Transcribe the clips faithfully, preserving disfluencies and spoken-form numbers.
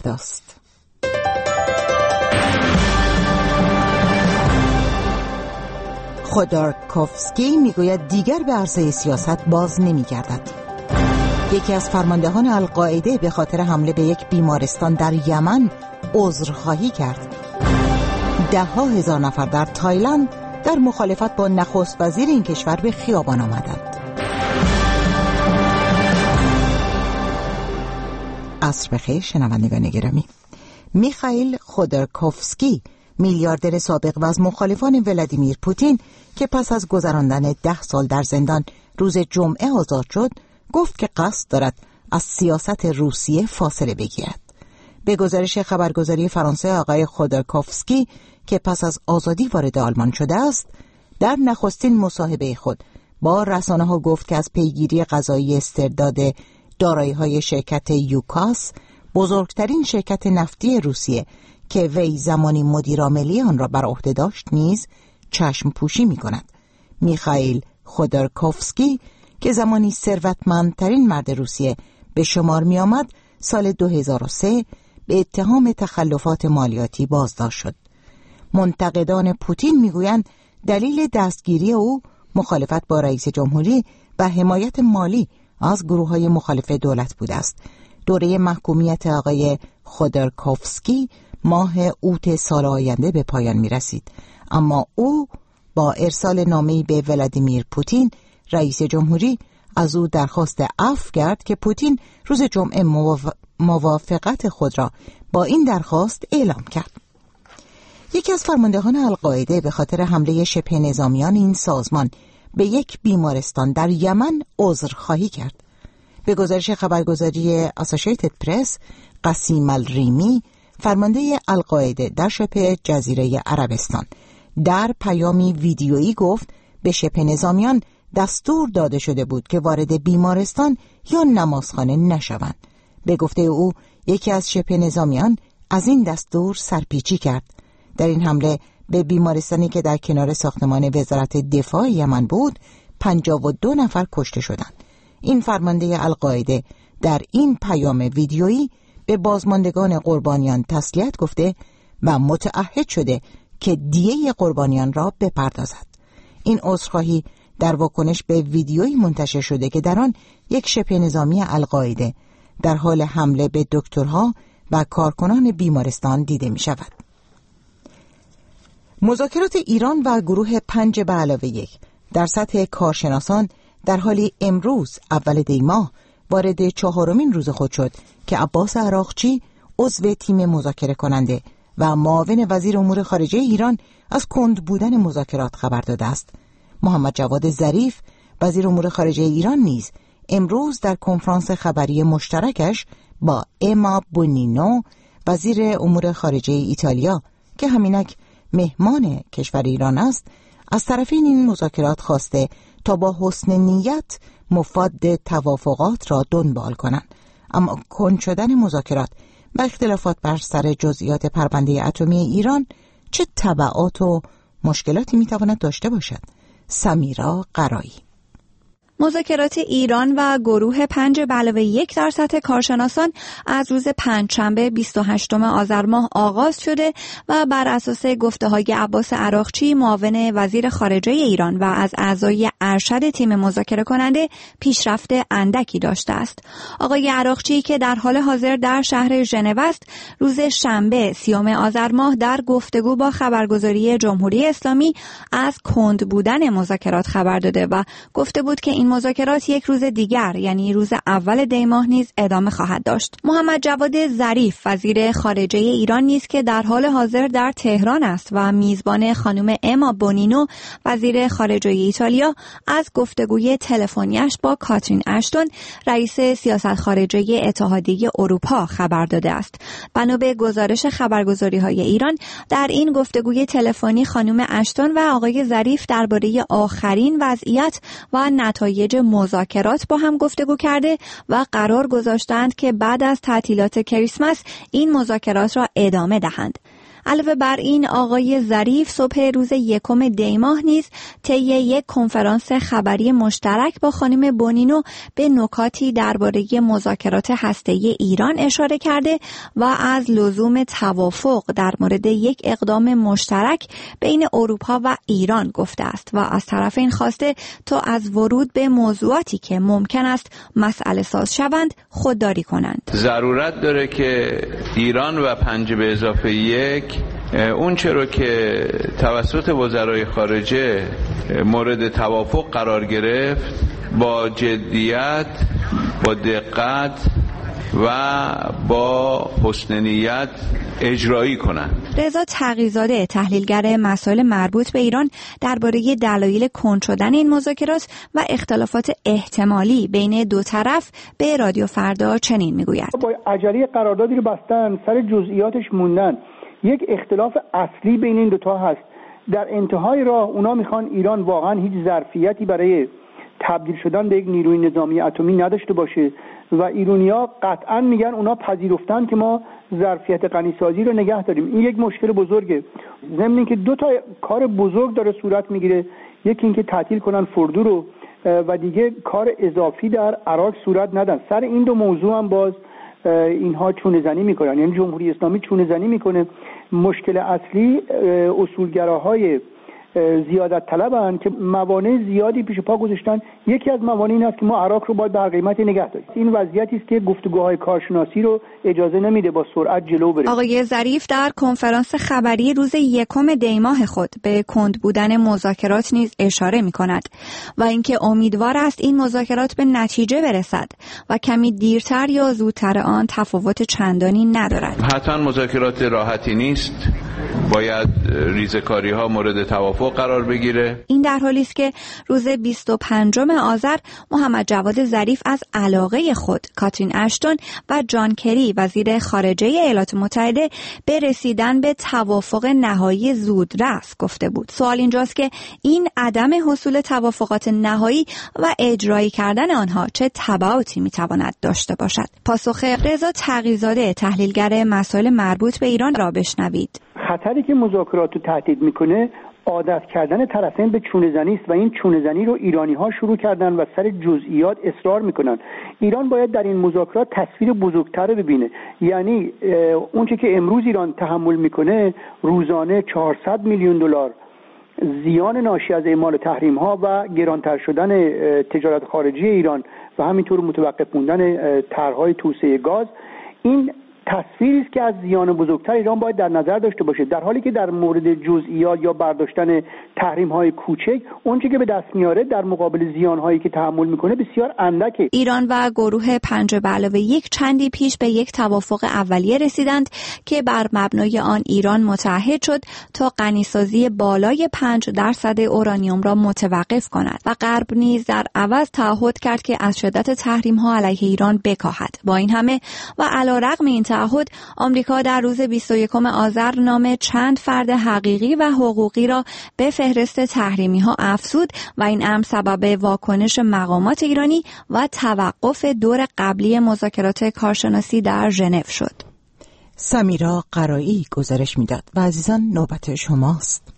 فرداست. خودارکوفسکی میگوید دیگر به عرصه سیاست باز نمیگردد. یکی از فرماندهان القاعده به خاطر حمله به یک بیمارستان در یمن عذرخواهی کرد. ده ها هزار نفر در تایلند در مخالفت با نخست وزیر این کشور به خیابان آمدند. عصر بخیر شنوندگان گرامی. میخائیل خودارکوفسکی، میلیاردر سابق و از مخالفان ولادیمیر پوتین که پس از گذراندن ده سال در زندان روز جمعه آزاد شد، گفت که قصد دارد از سیاست روسیه فاصله بگیرد. به گزارش خبرگزاری فرانسه، آقای خودارکوفسکی که پس از آزادی وارد آلمان شده است، در نخستین مصاحبه خود با رسانه‌ها گفت که از پیگیری قضایی استرداد دارایی‌های شرکت یوکاس، بزرگترین شرکت نفتی روسیه که وی زمانی مدیرعاملی آن را بر عهده داشت، نیز چشم پوشی می‌کند. میخائیل خودارکوفسکی که زمانی ثروتمندترین مرد روسیه به شمار می‌آمد، سال دو هزار و سه به اتهام تخلفات مالیاتی بازداشت شد. منتقدان پوتین میگویند دلیل دستگیری او مخالفت با رئیس جمهوری و حمایت مالی از گروه‌های مخالف دولت بوده است. دوره محکومیت آقای خودارکوفسکی ماه اوت سال آینده به پایان می‌رسید، اما او با ارسال نامه‌ای به ولادیمیر پوتین رئیس جمهوری از او درخواست عفو کرد که پوتین روز جمعه موافقت خود را با این درخواست اعلام کرد. یکی از فرماندهان القاعده به خاطر حمله شبه نظامیان این سازمان به یک بیمارستان در یمن عذرخواهی کرد. به گزارش خبرگزاری اسوسییتد پرس، قاسم الریمی، فرمانده القاعده در شبه جزیره عربستان، در پیامی ویدیویی گفت به شبه نظامیان دستور داده شده بود که وارد بیمارستان یا نمازخانه نشوند. به گفته او یکی از شبه نظامیان از این دستور سرپیچی کرد. در این حمله به بیمارستانی که در کنار ساختمان وزارت دفاع یمن بود، پنجاه و دو نفر کشته شدند. این فرمانده القاعده در این پیام ویدیویی به بازماندگان قربانیان تسلیت گفته و متعهد شده که دیه قربانیان را بپردازد. این عذرخواهی در واکنش به ویدیویی منتشر شده که در آن یک شبه نظامی القاعده در حال حمله به دکترها و کارکنان بیمارستان دیده می شود. مذاکرات ایران و گروه پنج به علاوه یک در سطح کارشناسان در حالی امروز اول دی ماه وارد چهارمین روز خود شد که عباس عراقچی، عضو تیم مذاکره کننده و معاون وزیر امور خارجه ایران، از کند بودن مذاکرات خبر داده است. محمد جواد ظریف، وزیر امور خارجه ایران، نیز امروز در کنفرانس خبری مشترکش با اما بونینو، وزیر امور خارجه ایتالیا که همینک مهمان کشور ایران است، از طرفین این مذاکرات خواسته تا با حسن نیت مفاد توافقات را دنبال کنند، اما کند شدن مذاکرات و اختلافات بر سر جزئیات پرونده اتمی ایران چه تبعات و مشکلاتی میتواند داشته باشد؟ سمیرا قرایی. مذاکرات ایران و گروه پنج به علاوه یک در سطح کارشناسان از روز پنجشنبه بیست و هشتم آذر ماه آغاز شده و بر اساس گفته‌های عباس عراقچی، معاون وزیر خارجه ایران و از اعضای ارشد تیم مذاکره کننده، پیشرفت اندکی داشته است. آقای عراقچی که در حال حاضر در شهر ژنو است، روز شنبه سیوم آذر ماه در گفتگو با خبرگزاری جمهوری اسلامی از کند بودن مذاکرات خبر داده و گفته بود که این مذاکرات یک روز دیگر یعنی روز اول دی ماه نیز ادامه خواهد داشت. محمد جواد ظریف، وزیر خارجه ایران نیز که در حال حاضر در تهران است و میزبان خانم اما بونینو، وزیر خارجه ایتالیا، از گفتگوی تلفنیش با کاترین اشتون، رئیس سیاست خارجه اتحادیه اروپا، خبر داده است. بنا به گزارش خبرگزاری‌های ایران، در این گفتگوی تلفنی خانم اشتون و آقای ظریف درباره آخرین وضعیت و نتایج مذاکرات با هم گفتگو کرده و قرار گذاشتند که بعد از تعطیلات کریسمس این مذاکرات را ادامه دهند. علاوه بر این آقای ظریف صبح روز یکم دی ماه نیز طی یک کنفرانس خبری مشترک با خانم بونینو به نکاتی درباره مذاکرات هسته‌ای ایران اشاره کرده و از لزوم توافق در مورد یک اقدام مشترک بین اروپا و ایران گفته است و از طرفین خواسته تا از ورود به موضوعاتی که ممکن است مسئله ساز شوند خودداری کنند. ضرورت داره که ایران و پنج به اضافه یک اون چرا که توسط وزرای خارجه مورد توافق قرار گرفت با جدیت، با دقت و با حسن نیت اجرایی کنند. رضا تقی‌زاده تحلیلگر مسائل مربوط به ایران درباره دلایل کند شدن این مذاکرات و اختلافات احتمالی بین دو طرف به رادیو فردا چنین میگوید: با عجله قراردادی رو بستن، سر جزئیاتش موندن. یک اختلاف اصلی بین این دوتا هست. در انتهای راه اونا میخوان ایران واقعا هیچ ظرفیتی برای تبدیل شدن به یک نیروی نظامی اتمی نداشته باشه و ایرانی‌ها قطعا میگن اونا پذیرفتن که ما ظرفیت غنیسازی رو نگه داریم. این یک مشکل بزرگه. ضمن اینکه دو تا کار بزرگ داره صورت میگیره، یکی اینکه تعطیل کنن فردو رو و دیگه کار اضافی در عراق صورت ندن. سر این دو موضوع هم باز اینها چونه زنی میکنن، یعنی جمهوری اسلامی چونه زنی میکنه. مشکل اصلی اصولگراهای زیادت طلبن که موانع زیادی پیش پا گذاشتن. یکی از موانع این است که ما عراق رو باید به هر قیمتی نگه داریم. این وضعیتی است که گفتگوهای کارشناسی رو اجازه نمیده با سرعت جلو بره. آقای ظریف در کنفرانس خبری روز یکم دی ماه خود به کند بودن مذاکرات نیز اشاره می‌کند و اینکه امیدوار است این مذاکرات به نتیجه برسد و کمی دیرتر یا زودتر آن تفاوت چندانی ندارد. حتما مذاکرات راحتی نیست. باید ریزکاری‌ها مورد توافق قرار بگیره. این در حالی است که روز بیست و پنجم آذر محمد جواد ظریف از علاقه خود کاترین اشتون و جان کری وزیر خارجه ایالات متحده به رسیدن به توافق نهایی زودرس گفته بود. سوال اینجاست که این عدم حصول توافقات نهایی و اجرایی کردن آنها چه تبعاتی میتواند داشته باشد؟ پاسخ رضا تقی‌زاده تحلیلگر مسائل مربوط به ایران را بشنوید. خطری که مذاکرات رو تهدید میکنه عادت کردن طرفین به چونه زنی است و این چونه زنی رو ایرانی ها شروع کردن و سر جزئیات اصرار میکنن. ایران باید در این مذاکرات تصویر بزرگتر ببینه. یعنی اونچه که امروز ایران تحمل میکنه روزانه چهارصد میلیون دلار زیان ناشی از اعمال تحریم ها و گرانتر شدن تجارت خارجی ایران و همینطور متوقف موندن طرح‌های توسعه گاز، این تصویری است که از زیان بزرگتر ایران باید در نظر داشته باشه، در حالی که در مورد جزئیات یا برداشتن تحریم‌های کوچک اونچه که به دست میاره در مقابل زیان‌هایی که تحمل میکنه بسیار اندکه. ایران و گروه پنج به علاوه یک چندی پیش به یک توافق اولیه رسیدند که بر مبنای آن ایران متعهد شد تا غنیسازی بالای پنج درصد اورانیوم را متوقف کند و غرب نیز در عوض تعهد کرد که از شدت تحریم‌ها علیه ایران بکاهد. با این همه و علیرغم این تعهد، آمریکا در روز بیست و یکم آذر نام چند فرد حقیقی و حقوقی را به فهرست تحریمی ها افزود و این امر سبب واکنش مقامات ایرانی و توقف دور قبلی مذاکرات کارشناسی در ژنو شد. سمیرا قرایی گزارش میداد و عزیزان نوبت شماست.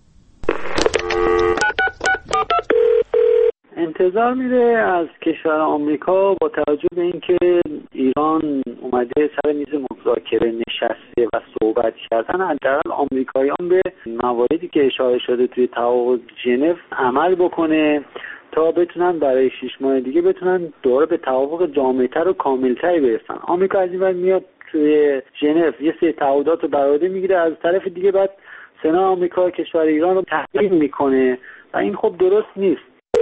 انتظار میره از کشور آمریکا با توجه به اینکه ایران اومده سر میز مذاکره نشسته و صحبت کردن، حداقل آمریکاییان به مواردی که اشاره شده توی توافق ژنو عمل بکنه تا بتونن برای شش ماه دیگه بتونن دوباره به توافق جامع‌تر و کاملتری برسن. آمریکا از این ور میاد توی ژنو یه سری تعهدات رو برآورده میگیره، از طرف دیگه بعد سنا آمریکا کشور ایران رو تحریم میکنه و این خب درست نیست.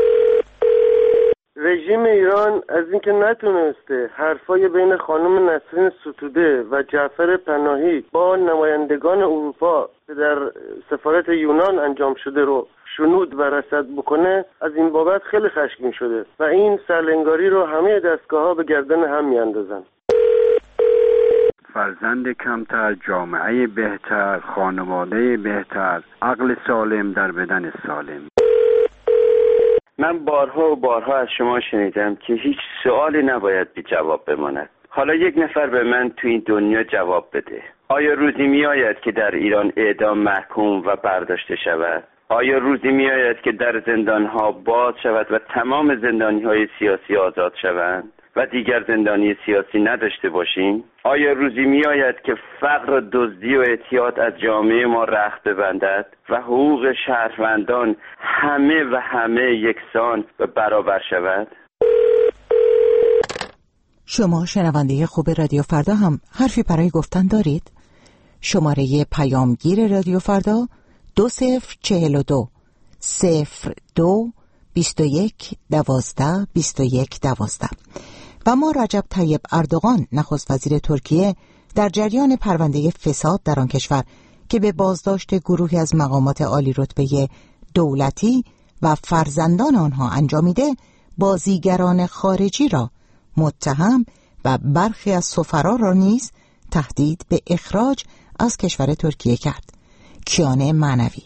رژیم ایران از اینکه نتونسته حرفای بین خانم نسرین ستوده و جعفر پناهی با نمایندگان اروپا که در سفارت یونان انجام شده رو شنود و رصد بکنه، از این بابت خیلی خشمگین شده و این سرلنگاری رو همه دستگاه‌ها به گردن هم میاندازن. فرزند کمتر، جامعه بهتر، خانواده بهتر، عقل سالم در بدن سالم. من بارها و بارها از شما شنیدم که هیچ سوالی نباید بی جواب بماند. حالا یک نفر به من تو این دنیا جواب بده. آیا روزی می آید که در ایران اعدام محکوم و برداشته شود؟ آیا روزی می آید که در زندانها باز شود و تمام زندانی های سیاسی آزاد شوند و دیگر زندانی سیاسی نداشته باشیم؟ آیا روزی می آید که فقر، دزدی و اعتیاد از جامعه ما رخت ببندد و حقوق شهروندان همه و همه یکسان و برابر شود؟ شما شنونده خوب رادیو فردا هم حرفی برای گفتن دارید؟ شماره پیامگیر رادیو فردا دو صفر چهل و دو صفر دو بیست و یک دوازده بیست و یک دوازده. و ما رجب طیب اردوغان نخست وزیر ترکیه در جریان پرونده فساد در آن کشور که به بازداشت گروهی از مقامات عالی رتبه دولتی و فرزندان آنها انجامیده، بازیگران خارجی را متهم و برخی از سفرا را نیز تهدید به اخراج از کشور ترکیه کرد. کیانه معنوی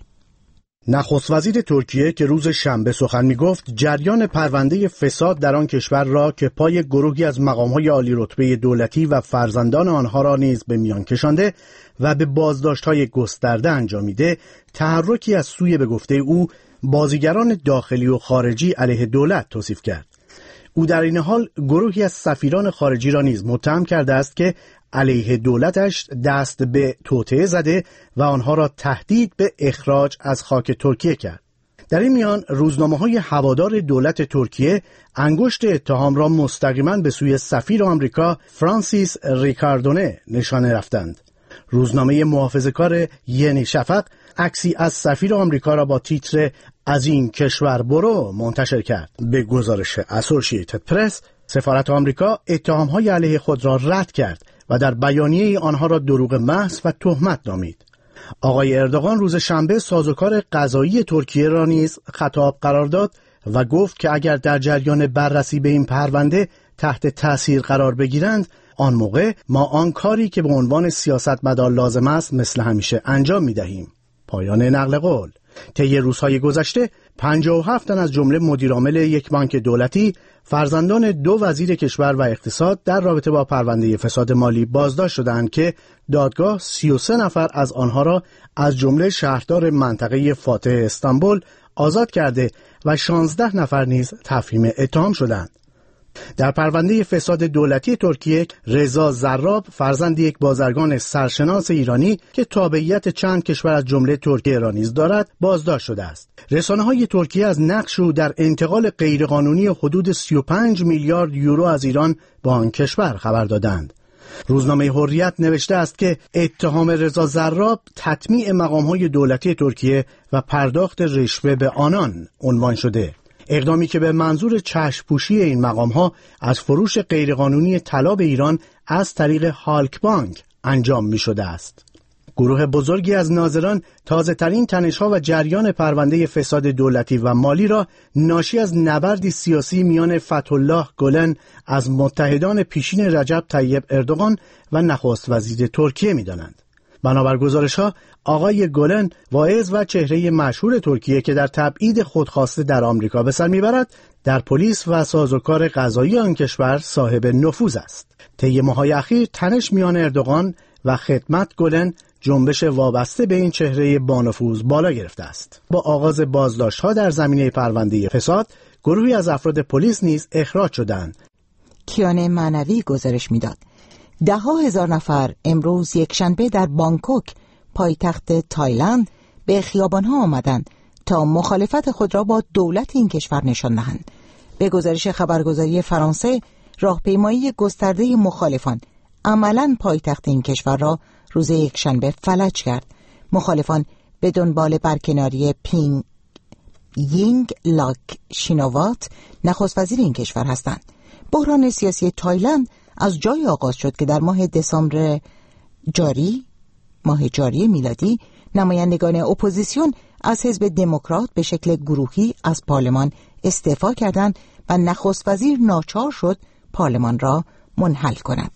نخست وزیر ترکیه که روز شنبه سخن می‌گفت، جریان پرونده فساد در آن کشور را که پای گروهی از مقام‌های عالی رتبه دولتی و فرزندان آنها را نیز به میان کشانده و به بازداشت‌های گسترده انجامیده، تحرکی از سوی به گفته او بازیگران داخلی و خارجی علیه دولت توصیف کرد. او در این حال گروهی از سفیران خارجی را نیز متهم کرده است که علیه دولتش دست به توطئه زده و آنها را تهدید به اخراج از خاک ترکیه کرد. در این میان روزنامه‌های هوادار دولت ترکیه انگشت اتهام را مستقیما به سوی سفیر آمریکا فرانسیس ریکاردونه نشانه رفتند. روزنامه محافظه‌کار یعنی شفق عکسی از سفیر آمریکا را با تیتر از این کشور برو منتشر کرد. به گزارش اسوسییتد پرس، سفارت آمریکا اتهام‌های علیه خود را رد کرد و در بیانیه آنها را دروغ محض و تهمت نامید. آقای اردوغان روز شنبه سازوکار قضایی ترکیه را نیز خطاب قرار داد و گفت که اگر در جریان بررسی به این پرونده تحت تأثیر قرار بگیرند، آن موقع ما آن کاری که به عنوان سیاستمدار لازم است مثل همیشه انجام می‌دهیم. پایان نقل قول. طی روزهای گذشته پنجاه و هفت تن از جمله مدیرعامل یک بانک دولتی، فرزندان دو وزیر کشور و اقتصاد در رابطه با پرونده فساد مالی بازداشت شدند که دادگاه سی و سه نفر از آنها را از جمله شهردار منطقه فاتح استانبول آزاد کرده و شانزده نفر نیز تفهیم اتهام شدند. در پرونده فساد دولتی ترکیه، رضا زراب فرزند یک بازرگان سرشناس ایرانی که تابعیت چند کشور از جمله ترکیه را نیز دارد بازداشت شده است. رسانه‌های ترکیه از نقش او در انتقال غیرقانونی حدود سی و پنج میلیارد یورو از ایران به آن کشور خبر دادند. روزنامه حریت نوشته است که اتهام رضا زراب تطمیع مقام‌های دولتی ترکیه و پرداخت رشوه به آنان عنوان شده، اقدامی که به منظور چشم‌پوشی این مقام‌ها از فروش غیرقانونی طلا به ایران از طریق هالک بانک انجام می‌شده است. گروه بزرگی از ناظران تازه‌ترین تنش‌ها و جریان پرونده فساد دولتی و مالی را ناشی از نبردی سیاسی میان فتح‌الله گولن از متحدان پیشین رجب طیب اردوغان و نخست وزیر ترکیه می‌دانند. بنابر گزارش‌ها، آقای گولن واعظ و چهره مشهور ترکیه که در تبعید خودخواسته در آمریکا به سر میبرد، در پلیس و سازوکار قضایی آن کشور صاحب نفوذ است. طی ماه‌های اخیر تنش میان اردوغان و خدمت گولن جنبش وابسته به این چهره بانفوذ بالا گرفته است. با آغاز بازداشت‌ها در زمینه پرونده فساد، گروهی از افراد پلیس نیز اخراج شدند. کیانه معنوی گزارش میداد. ده ها هزار نفر امروز یکشنبه در بانکوک، پایتخت تایلند، به خیابان‌ها آمدند تا مخالفت خود را با دولت این کشور نشان دهند. به گزارش خبرگزاری فرانسه، راهپیمایی گسترده مخالفان عملاً پایتخت این کشور را روز یکشنبه فلج کرد. مخالفان به دنبال برکناری پینگ یینگ لاک شینوات، نخست وزیر این کشور هستند. بحران سیاسی تایلند از جای آغاز شد که در ماه دسامبر جاری ماه جاری میلادی نمایندگان اپوزیسیون از حزب دموکرات به شکل گروهی از پارلمان استعفا کردند و نخست وزیر ناچار شد پارلمان را منحل کند.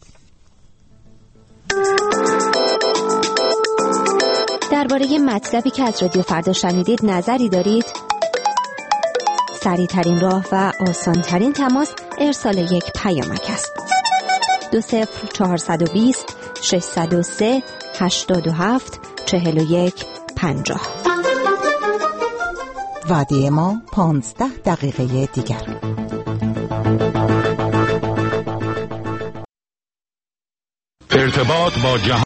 درباره مطلبی که از رادیو فردا شنیدید نظری دارید؟ سریع ترین راه و آسان ترین تماس ارسال یک پیامک است. دو صفر چهارصد و بیست ششصد و سه هشتاد و هفت چهل و یک پنجاه. وعده ما پانزده دقیقه دیگر. ارتباط با جهان